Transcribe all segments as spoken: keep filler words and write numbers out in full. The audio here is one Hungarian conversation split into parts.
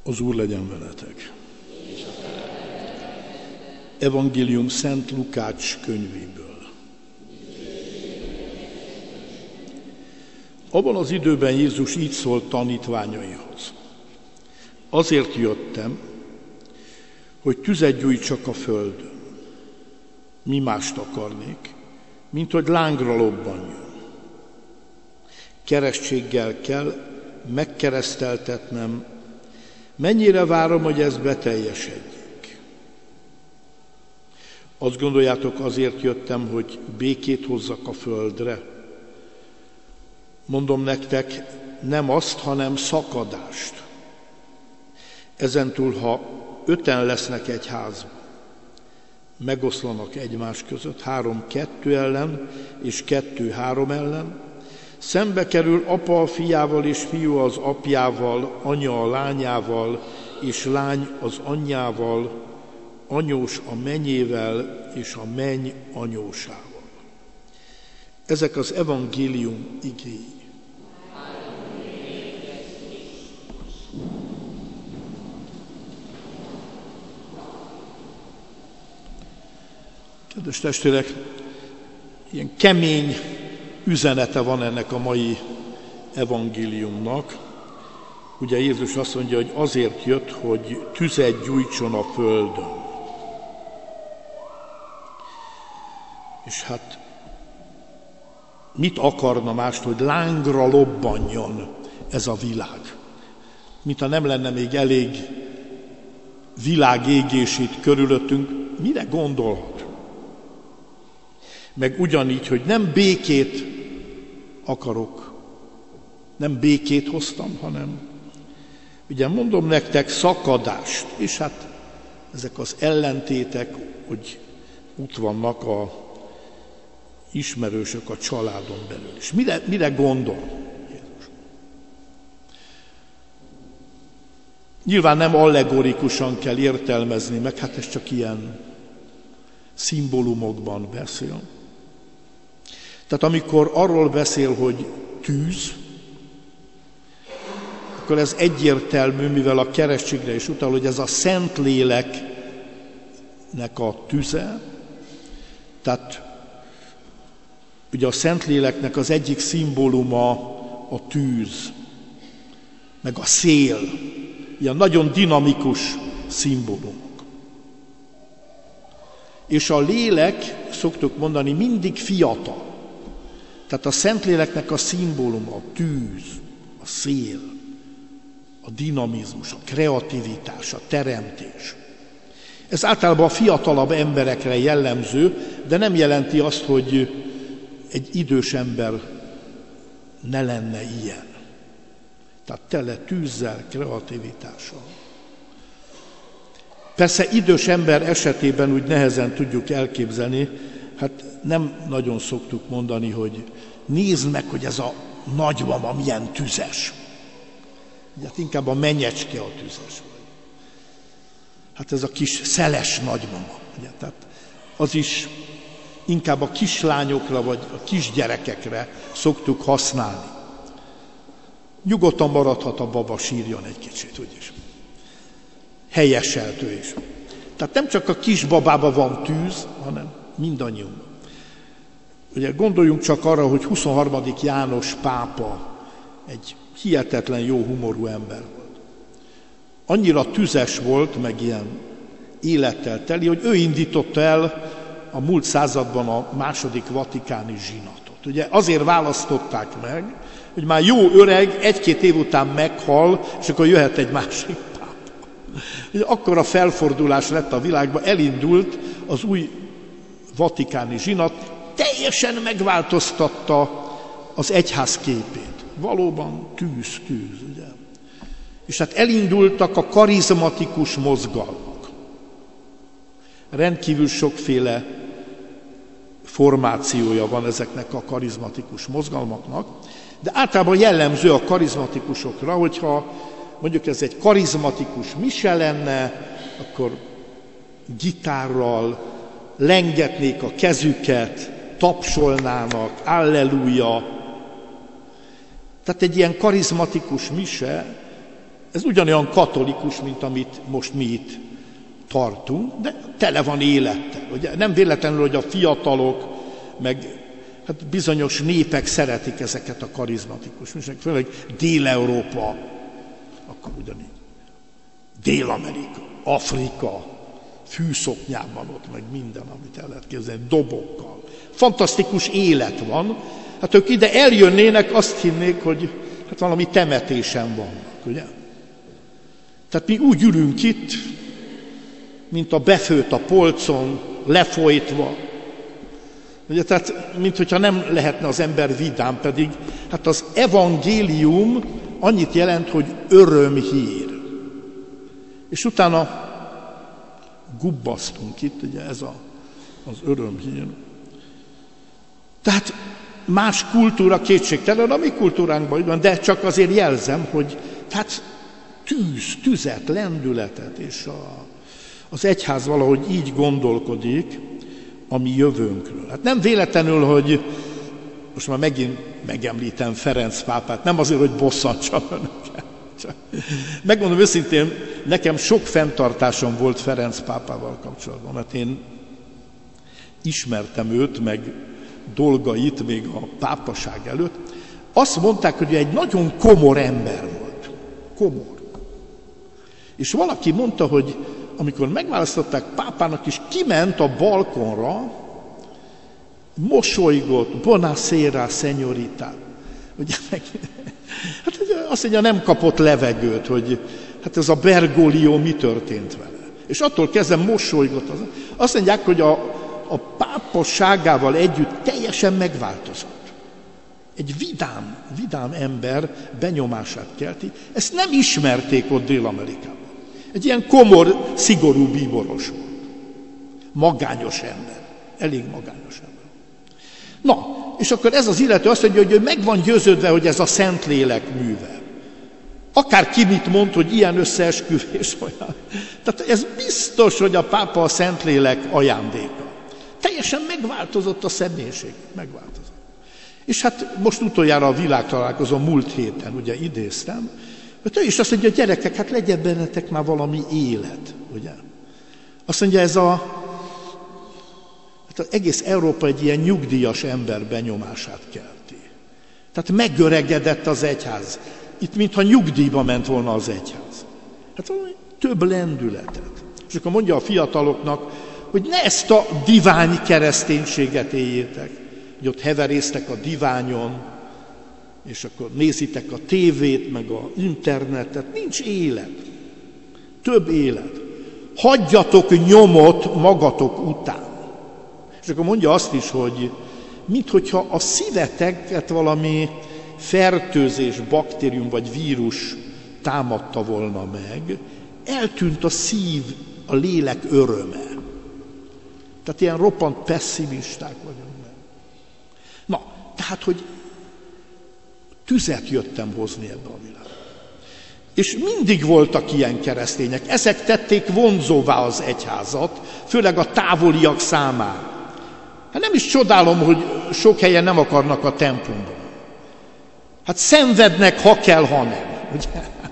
Az Úr legyen veletek. Evangélium Szent Lukács könyvéből. Abban az időben Jézus így szólt tanítványaihoz. Azért jöttem, hogy tüzet gyújtsak a földön. Mi mást akarnék, mint hogy lángra lobbanjon. Keresztséggel kell megkereszteltetnem, mennyire várom, hogy ez beteljesedjék. Azt gondoljátok, azért jöttem, hogy békét hozzak a földre? Mondom nektek, nem azt, hanem szakadást. Ezentúl, ha öten lesznek egy házban, megoszlanak egymás között, három kettő ellen, és kettő három ellen, szembe kerül apa a fiával, és fiú az apjával, anya a lányával, és lány az anyjával, anyós a mennyével, és a menny anyósával. Ezek az evangélium igéi. Kedves testvérek, ilyen kemény üzenete van ennek a mai evangéliumnak. Ugye Jézus azt mondja, hogy azért jött, hogy tüzet gyújtson a földön. És hát mit akarna mást, hogy lángra lobbanjon ez a világ? Mintha nem lenne még elég világégés itt körülöttünk, mire gondolhat? Meg ugyanígy, hogy nem békét akarok, nem békét hoztam, hanem ugye mondom nektek szakadást, és hát ezek az ellentétek, hogy ott vannak a ismerősök a családon belül is. Mire, mire gondol Jézus? Nyilván nem allegorikusan kell értelmezni, meg hát ez csak ilyen szimbólumokban beszél. Tehát amikor arról beszél, hogy tűz, akkor ez egyértelmű, mivel a keresztségre is utal, hogy ez a Szentléleknek a tüze. Tehát ugye a Szentléleknek az egyik szimbóluma a tűz, meg a szél, ilyen nagyon dinamikus szimbólumok. És a lélek, szoktuk mondani, mindig fiatal. Tehát a Szentléleknek a szimbóluma a tűz, a szél, a dinamizmus, a kreativitás, a teremtés. Ez általában a fiatalabb emberekre jellemző, de nem jelenti azt, hogy egy idős ember ne lenne ilyen. Tehát tele tűzzel, kreativitással. Persze idős ember esetében úgy nehezen tudjuk elképzelni, hát nem nagyon szoktuk mondani, hogy nézd meg, hogy ez a nagymama milyen tüzes. Hát inkább a menyecske a tüzes. Hát ez a kis szeles nagymama. Ugye? Tehát az is inkább a kislányokra vagy a kisgyerekekre szoktuk használni. Nyugodtan maradhat a baba, sírjon egy kicsit, úgyis. Helyeselt ő is. Tehát nem csak a kisbabában van tűz, hanem mindannyiunkban. Ugye gondoljunk csak arra, hogy huszonharmadik János pápa egy hihetetlen jó humorú ember volt. Annyira tüzes volt, meg ilyen élettel teli, hogy ő indította el a múlt században a második vatikáni zsinatot. Ugye azért választották meg, hogy már jó öreg, egy-két év után meghal, és akkor jöhet egy másik pápa. Ugye akkor a felfordulás lett a világban, elindult az új vatikáni zsinat, teljesen megváltoztatta az egyház képét. Valóban tűz, tűz, ugye? És hát elindultak a karizmatikus mozgalmak. Rendkívül sokféle formációja van ezeknek a karizmatikus mozgalmaknak, de általában jellemző a karizmatikusokra, hogyha mondjuk ez egy karizmatikus mise lenne, akkor gitárral lengetnék a kezüket, tapsolnának, alleluja. Tehát egy ilyen karizmatikus mise Ez ugyanolyan katolikus, mint amit most mi itt tartunk, de tele van élettel. Ugye? Nem véletlenül, hogy a fiatalok, meg hát bizonyos népek szeretik ezeket a karizmatikus műsorok, főleg Dél-Európa, akkor ugyanígy. Dél-Amerika, Afrika, fűszoknyában ott, meg minden, amit el lehet képzelni, dobokkal. Fantasztikus élet van. Hát ők ide eljönnének, azt hinnék, hogy hát valami temetésen vannak, ugye? Tehát mi úgy ülünk itt, mint a befőtt a polcon, lefolytva. Ugye, tehát, mint hogyha nem lehetne az ember vidám, pedig hát az evangélium annyit jelent, hogy örömhír. És utána gubbasztunk itt, ugye ez a, az örömhír. Tehát más kultúra kétségtelen, a mi kultúránkban van, de csak azért jelzem, hogy tehát tűz, tüzet, lendületet, és a, az egyház valahogy így gondolkodik a mi jövőnkről. Hát nem véletlenül, hogy most már megint megemlítem Ferenc pápát, nem azért, hogy bosszantsam önöket. Megmondom őszintén, nekem sok fenntartásom volt Ferenc pápával kapcsolatban, mert én ismertem őt, meg dolgait még a pápaság előtt. Azt mondták, hogy ő egy nagyon komor ember volt. Komor. És valaki mondta, hogy amikor megválasztották pápának, és kiment a balkonra, mosolygott, buonasera, signorita. Ugye, meg, hát azt mondja, nem kapott levegőt, hogy hát ez a Bergoglio mi történt vele. És attól kezdve mosolygott. Az, azt mondják, hogy a, a pápaságával együtt teljesen megváltozott. Egy vidám, vidám ember benyomását kelti. Ezt nem ismerték ott Dél-Amerikában. Egy ilyen komor, szigorú bíboros volt. Magányos ember. Elég magányos ember. Na, és akkor ez az illető azt mondja, hogy ő meg van győződve, hogy ez a Szentlélek műve. Akár ki mit mond, hogy ilyen összeesküvés olyan. Tehát ez biztos, hogy a pápa a Szentlélek ajándéka. Teljesen megváltozott a személyiség. Megváltozott. És hát most utoljára a világtalálkozón múlt héten, ugye idéztem, hogy ő is azt mondja, hogy gyerekek, hát legyen bennetek már valami élet, ugye? Azt mondja, ez a, hát az egész Európa egy ilyen nyugdíjas ember benyomását kelti. Tehát megöregedett az egyház. Itt mintha nyugdíjba ment volna az egyház. Hát valami több lendületet. És akkor mondja a fiataloknak, hogy ne ezt a divány kereszténységet éljétek, hogy ott heverésztek a diványon, és akkor nézitek a tévét, meg a internetet, nincs élet. Több élet. Hagyjatok nyomot magatok után. És akkor mondja azt is, hogy minthogyha a szíveteket valami fertőzés, baktérium vagy vírus támadta volna meg, eltűnt a szív, a lélek öröme. Tehát ilyen roppant pessimisták vagyunk meg. Na, tehát, hogy tüzet jöttem hozni ebbe a világba. És mindig voltak ilyen keresztények. Ezek tették vonzóvá az egyházat, főleg a távoliak számára. Hát nem is csodálom, hogy sok helyen nem akarnak a templomban. Hát szenvednek, ha kell, ha nem. Ugye?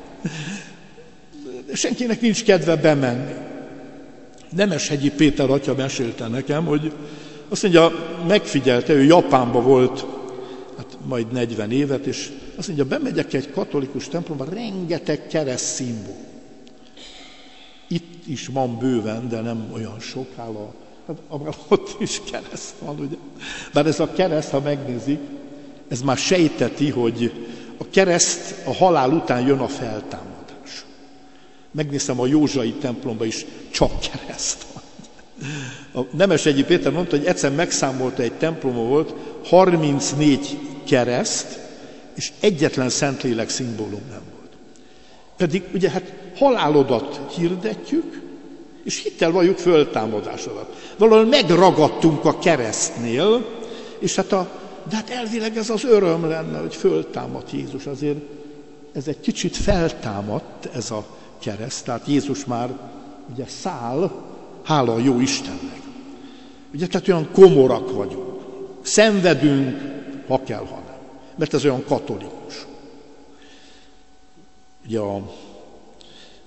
Senkinek nincs kedve bemenni. Nemeshegyi Péter atya mesélte nekem, hogy azt mondja, megfigyelte, ő Japánban volt, hát majd negyven évet, és azt mondja, bemegyek egy katolikus templomba, rengeteg kereszt szimbólum. Itt is van bőven, de nem olyan sok, hála, hát ott is kereszt van, ugye. Bár ez a kereszt, ha megnézik, ez már sejteti, hogy a kereszt a halál után jön a feltámadás. Megnéztem a Józsai templomba is, csak kereszt van. A Nemeshegyi Péter mondta, hogy egyszer megszámolta, egy templomban volt, harmincnégy kereszt, és egyetlen Szentlélek szimbólum nem volt. Pedig ugye hát halálodat hirdetjük, és hittel valljuk föltámadásodat. Valahol megragadtunk a keresztnél, és hát a, de hát elvileg ez az öröm lenne, hogy föltámadt Jézus. Azért ez egy kicsit feltámadt, ez a kereszt, tehát Jézus már ugye száll, hála a jó Istennek. Ugye, tehát olyan komorak vagyunk. Szenvedünk, ha kell, ha nem. Mert ez olyan katolikus. Ugye a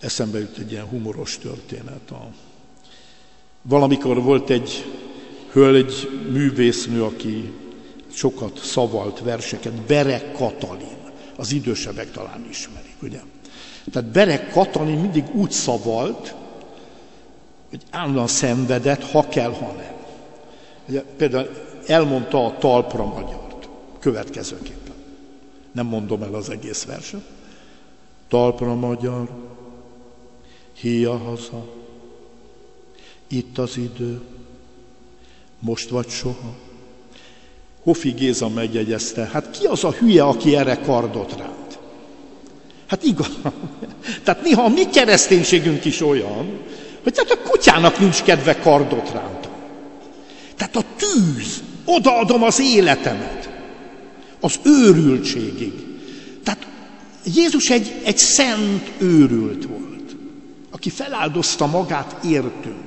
eszembe jut egy ilyen humoros történet. A... Valamikor volt egy hölgy, művésznő, aki sokat szavalt verseket, Berek Katalin, az idősebbek talán ismerik, ugye? Tehát Berek Katalin mindig úgy szavalt, hogy állandóan szenvedett, ha kell, ha nem. Ugye, például elmondta a Talpra magyart következőképpen. Nem mondom el az egész verset. Talpra magyar, híja haza, itt az idő, most vagy soha. Hofi Géza megjegyezte, hát ki az a hülye, aki erre kardot ránt? Hát igaz. Tehát néha a mi kereszténységünk is olyan, hogy tehát a kutyának nincs kedve kardot rántani. Tehát a tűz, odaadom az életemet, az őrültségig. Tehát Jézus egy, egy szent őrült volt, aki feláldozta magát értünk.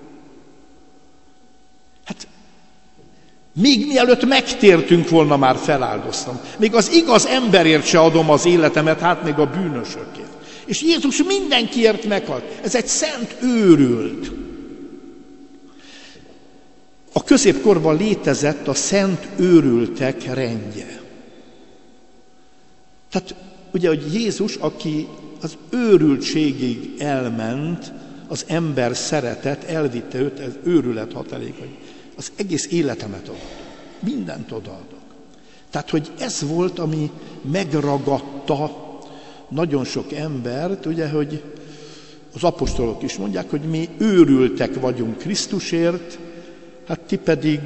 Hát még mielőtt megtértünk volna, már feláldoztam. Még az igaz emberért se adom az életemet, hát még a bűnösökért. És Jézus mindenkiért meghalt. Ez egy szent őrült. A középkorban létezett a szent őrültek rendje. Tehát ugye, hogy Jézus, aki az őrültségig elment, az ember szeretet, elvitte őt, ez őrület határig, hogy az egész életemet adok. Mindent odaadok. Tehát, hogy ez volt, ami megragadta nagyon sok embert, ugye, hogy az apostolok is mondják, hogy mi őrültek vagyunk Krisztusért, hát ti pedig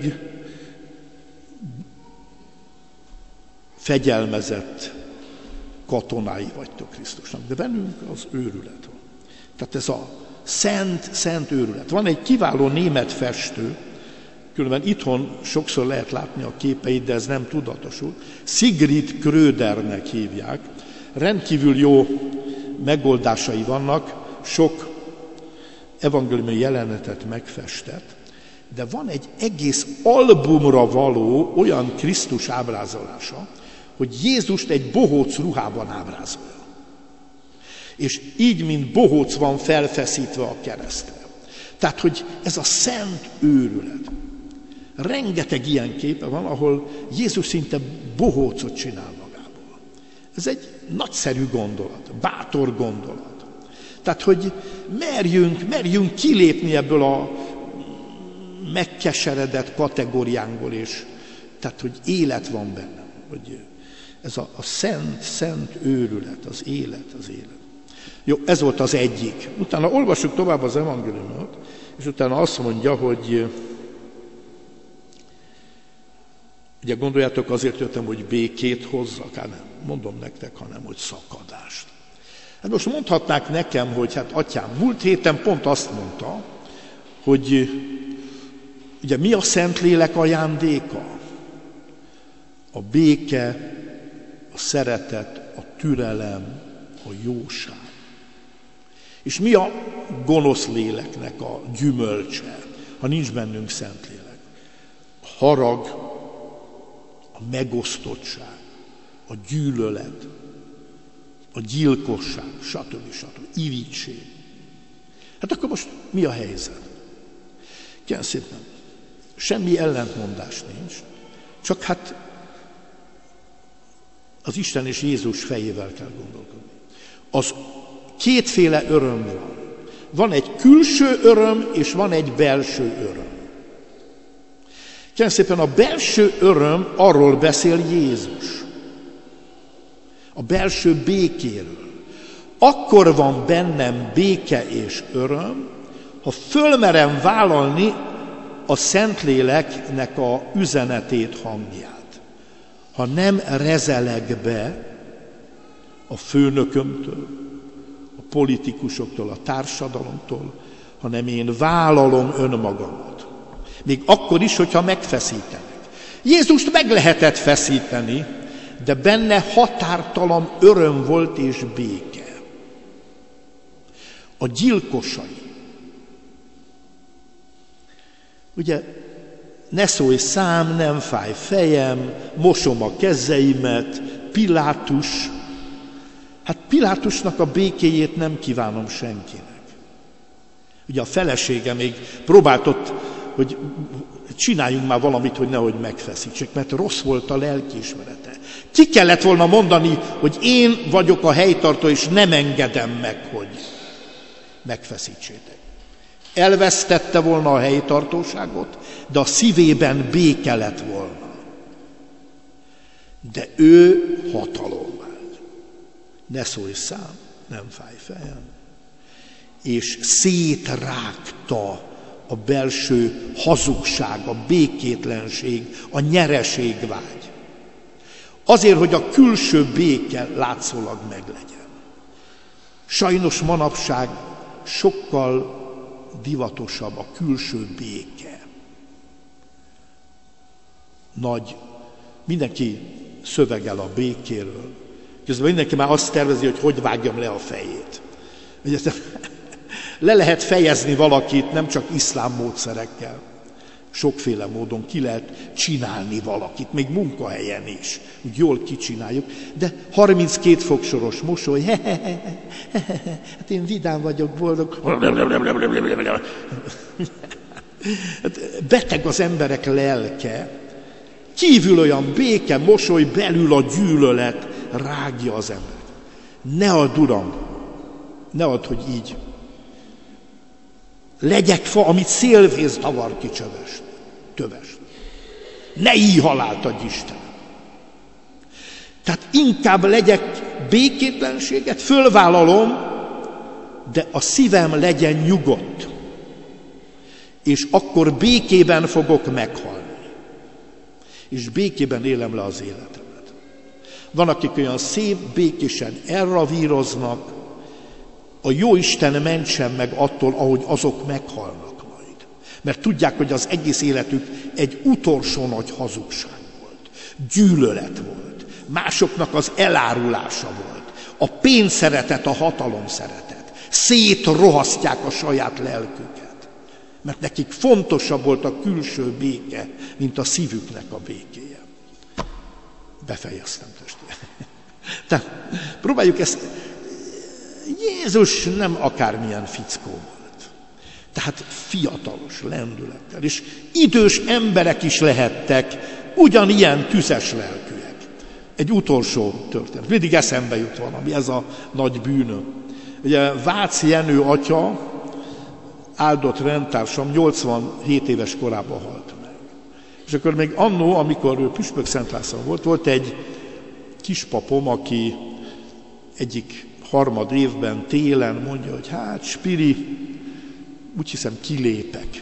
fegyelmezett katonái vagytok Krisztusnak. De bennünk az őrület van. Tehát ez a szent, szent őrület. Van egy kiváló német festő, különben itthon sokszor lehet látni a képeit, de ez nem tudatosul. Sigrid Krödernek hívják. Rendkívül jó megoldásai vannak, sok evangéliumi jelenetet megfestett, de van egy egész albumra való olyan Krisztus ábrázolása, hogy Jézust egy bohóc ruhában ábrázolja. És így, mint bohóc van felfeszítve a keresztre. Tehát, hogy ez a szent őrület. Rengeteg ilyen képe van, ahol Jézus szinte bohócot csinál magából. Ez egy nagyszerű gondolat, bátor gondolat. Tehát, hogy merjünk, merjünk kilépni ebből a megkeseredett kategóriánkból, és tehát, hogy élet van bennem. Hogy ez a, a szent, szent őrület, az élet, az élet. Jó, ez volt az egyik. Utána olvassuk tovább az evangéliumot, és utána azt mondja, hogy ugye gondoljátok, azért jöttem, hogy békét hozzak, hát nem, mondom nektek, hanem hogy szakadást. Hát most mondhatnák nekem, hogy hát atyám, múlt héten pont azt mondta, hogy ugye mi a Szentlélek ajándéka? A béke, a szeretet, a türelem, a jóság. És mi a gonosz léleknek a gyümölcse, ha nincs bennünk Szentlélek? A harag, a megosztottság, a gyűlölet, a gyilkosság, stb. stb. Irigység. Hát akkor most mi a helyzet? Kérem szépen, semmi ellentmondás nincs, csak hát az Isten és Jézus fejével kell gondolkodni. Az kétféle öröm van. Van egy külső öröm, és van egy belső öröm. Kérem szépen, a belső öröm arról beszél Jézus. A belső békéről. Akkor van bennem béke és öröm, ha fölmerem vállalni a Szentléleknek a üzenetét, hangját. Ha nem rezeleg be a főnökömtől, a politikusoktól, a társadalomtól, hanem én vállalom önmagamat. Még akkor is, hogyha megfeszítenek. Jézust meg lehetett feszíteni, de benne határtalan öröm volt és béke. A gyilkosai. Ugye, ne szólj szám, nem fáj fejem, mosom a kezeimet, Pilátus. Hát Pilátusnak a békéjét nem kívánom senkinek. Ugye a felesége még próbáltott, hogy csináljunk már valamit, hogy nehogy megfeszítsék, mert rossz volt a lelkiismerete. Ki kellett volna mondani, hogy én vagyok a helytartó, és nem engedem meg, hogy megfeszítsétek. Elvesztette volna a helytartóságot, de a szívében béke lett volna. De ő hatalomvágy. Ne szólj szám, nem fáj fejem. És szétrágta a belső hazugság, a békétlenség, a nyereségvágy. Azért, hogy a külső béke látszólag meglegyen. Sajnos manapság sokkal divatosabb a külső béke. Nagy, mindenki szövegel a békéről. Közben mindenki már azt tervezi, hogy hogy vágjam le a fejét. Ugye, le lehet fejezni valakit nem csak iszlám módszerekkel. Sokféle módon ki lehet csinálni valakit, még munkahelyen is, úgy jól kicsináljuk, de harminckét foksoros mosoly, he, he, he, he, he, hát én vidám vagyok, boldog. Beteg az emberek lelke, kívül olyan béke, mosoly, belül a gyűlölet rágja az embert. Ne add, Uram, ne add, hogy így legyek fa, amit szélvész davar ki csöves, töves. Ne így halált adj, Istenem. Tehát inkább legyek békétlenséget, fölvállalom, de a szívem legyen nyugodt. És akkor békében fogok meghalni. És békében élem le az életemet. Van, akik olyan szép, békésen elravíroznak, a Jóisten mentsen meg attól, ahogy azok meghalnak majd. Mert tudják, hogy az egész életük egy utolsó nagy hazugság volt. Gyűlölet volt. Másoknak az elárulása volt. A pénzszeretet, a hatalomszeretet. Szétrohasztják a saját lelküket. Mert nekik fontosabb volt a külső béke, mint a szívüknek a békéje. Befejeztem, testvérek. Tehát próbáljuk ezt. Jézus nem akármilyen fickó volt. Tehát fiatalos lendülettel, és idős emberek is lehettek, ugyanilyen tüzes lelkűek. Egy utolsó történet. Mindig eszembe jut valami, ez a nagy bűnöm. Ugye Vácz Jenő atya, áldott rendtársam, nyolcvanhét éves korában halt meg. És akkor még annó, amikor ő püspök Szent László volt, volt egy kispapom, aki egyik harmad évben, télen mondja, hogy hát, Spiri, úgy hiszem, kilépek.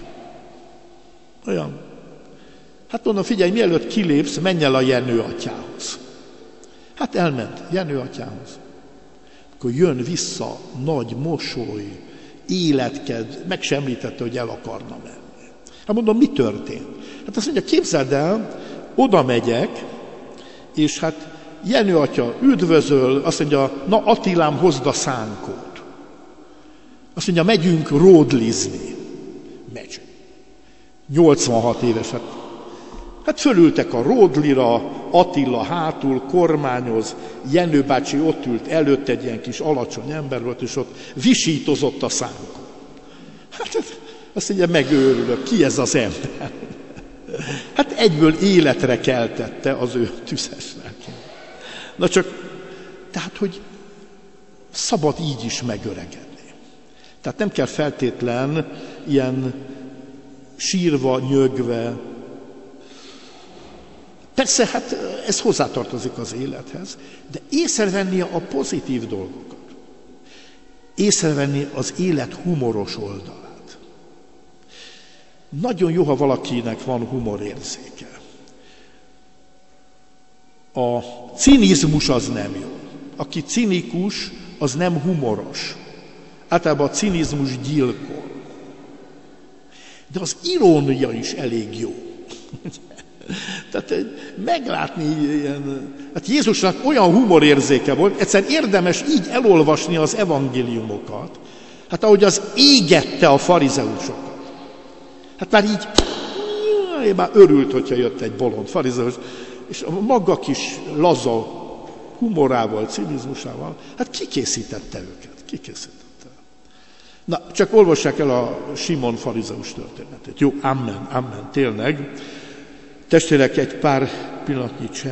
Olyan. Hát mondom, figyelj, mielőtt kilépsz, menj el a Jenő atyához. Hát elment Jenő atyához. Akkor jön vissza, nagy mosoly, életked, meg sem említette, hogy el akarna menni. Hát mondom, mi történt? Hát azt mondja, képzeld el, oda megyek, és hát Jenő atya üdvözöl, azt mondja, na Attilám, hozd a szánkót. Azt mondja, megyünk ródlizni. Megy. nyolcvanhat éves. Hát, hát fölültek a ródlira, Attila hátul kormányoz, Jenő bácsi ott ült előtt, egy ilyen kis alacsony ember volt, és ott visítozott a szánkó. Hát azt mondja, megőrülök, ki ez az ember? Hát egyből életre keltette az ő tüzes lelkét. Na csak, tehát, hogy szabad így is megöregedni. Tehát nem kell feltétlen ilyen sírva, nyögve. Persze, hát ez hozzátartozik az élethez, de észrevenni a pozitív dolgokat. Észrevenni az élet humoros oldalát. Nagyon jó, ha valakinek van humorérzéke. A cinizmus az nem jó. Aki cinikus, az nem humoros. Általában a cinizmus gyilkol. De az irónia is elég jó. Tehát meglátni ilyen... Hát Jézusnak olyan humorérzéke volt, egyszer érdemes így elolvasni az evangéliumokat, hát ahogy az égette a farizeusokat. Hát már így... Én már örült, hogyha jött egy bolond farizeus, és a maga kis laza humorával, cinizmusával. Hát ki készítette őket? Ki készítette? Na, csak olvassák el a Simon farizeus történetét. Jó, amen, amen, tényleg. Testvérek, egy pár pillanatnyi csend.